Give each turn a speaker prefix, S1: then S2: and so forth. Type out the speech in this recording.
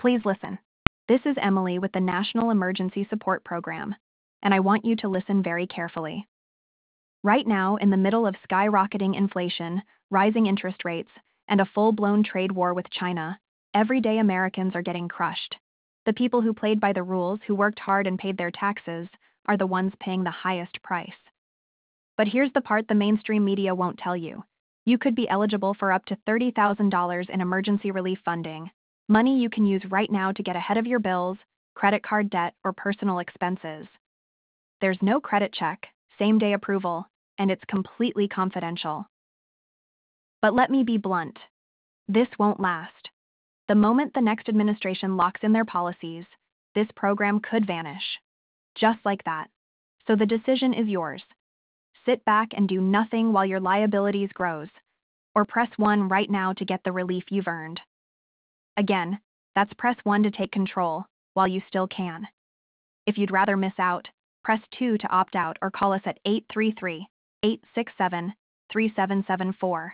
S1: Please listen. This is Emily with the National Emergency Support Program, and I want you to listen very carefully. Right now, in the middle of skyrocketing inflation, rising interest rates, and a full-blown trade war with China, everyday Americans are getting crushed. The people who played by the rules, who worked hard and paid their taxes, are the ones paying the highest price. But here's the part the mainstream media won't tell you. You could be eligible for up to $30,000 in emergency relief funding, money you can use right now to get ahead of your bills, credit card debt, or personal expenses. There's no credit check, same-day approval, and it's completely confidential. But let me be blunt. This won't last. The moment the next administration locks in their policies, this program could vanish. Just like that. So the decision is yours. Sit back and do nothing while your liabilities grows, or press 1 right now to get the relief you've earned. Again, that's press 1 to take control while you still can. If you'd rather miss out, press 2 to opt out or call us at 833-867-3774.